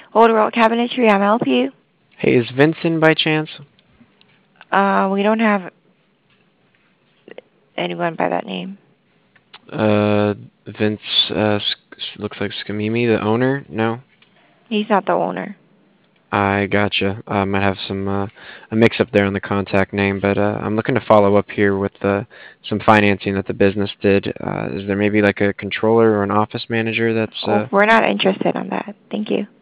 Old World Cabinetry, I'm help you. Hey, is Vincent by chance? We don't have anyone by that name. Uh, Vince, looks like Skamimi, the owner? No? He's not the owner. I gotcha. Might have a mix-up there on the contact name, but I'm looking to follow up here with some financing that the business did. Is there maybe like a controller or an office manager that's Oh, we're not interested in that. Thank you.